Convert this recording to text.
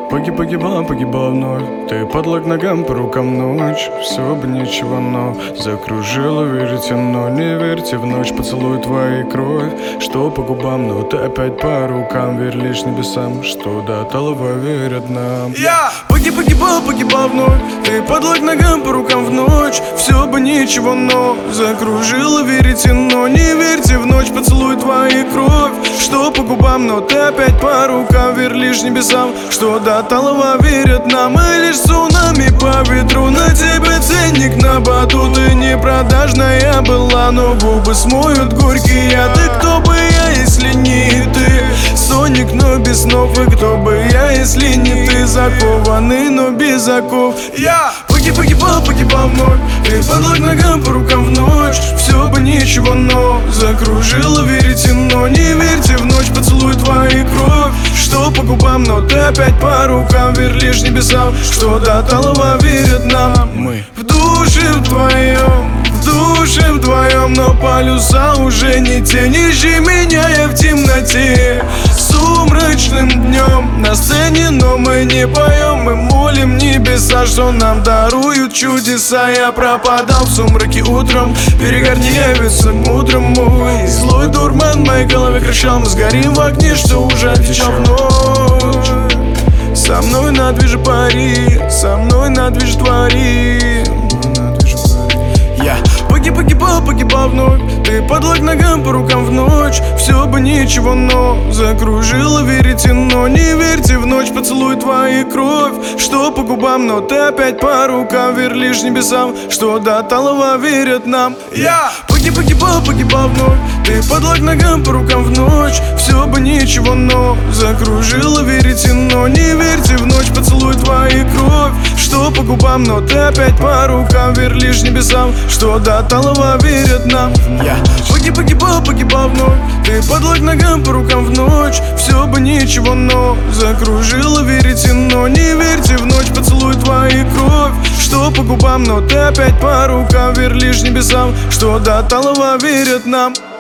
Погибала вновь. Ты подлог ногам, по рукам ночь. Все бы ничего, но закружила веретено. Не верьте в ночь, поцелуй твоей кровь. Что по губам, но ты опять по рукам. Верь лишь небесам, что до талого верят нам. Я погибал вновь. Ты подлог ногам, по рукам в ночь. Все бы ничего, но закружила веретено. Не верьте в ночь, поцелуй твоей кровь. Что по губам, но ты опять по рукам. Верь лишь небесам, что до талого верят нам. И лишь цунами по ветру. На тебе ценник на боду. Ты не продажная была, но губы смоют горький яд. И кто бы я, если не ты? Соник, но без снов. И кто бы я, если не ты? Закованный, но без оков. Я погибал вновь. Ты подлог ногам, по рукам в ночь. Все бы ничего, но закружила веретено. Не верьте в ночь, поцелуй твоей кровь. Что по губам, но ты опять по рукам. Верь лишь небесам, что до талого верят нам. Мы в душе вдвоем, но полюса уже не те. Не ищи меня, я в темноте. Сумрачным днем на сцене, но мы не поем. Мы молим небеса, что нам даруют чудеса. Я пропадал в сумраке утром. Перегорни, явится мудрым мой. Злой дурман в моей голове кричал: мы сгорим в огне, что уже отвечал в ночь. Со мной на движе пари, со мной на движе твори. Я погибал вновь. Ты подлог ногам, по рукам в ночь. Все бы ничего, но закружила веретено. Не верьте в ночь, поцелуй твоей кровь. Что по губам, но ты опять по рукам. Верь лишь небесам, что до талого верят нам. Я погибал вновь. Ты подлог ногам, по рукам в ночь. Все бы ничего, но закружила веретено. Не верьте в ночь, поцелуй твоей кровь. Что по губам, но ты опять по рукам. Верь лишь небесам, что до талого верят нам. Я погибал вновь. Ты подлог ногам, по рукам в ночь. Все бы ничего, но закружила веретено. Не верьте в ночь, поцелуй твоей кровь. Что по губам, но ты опять по рукам. Верь лишь небесам, что до талого верят нам.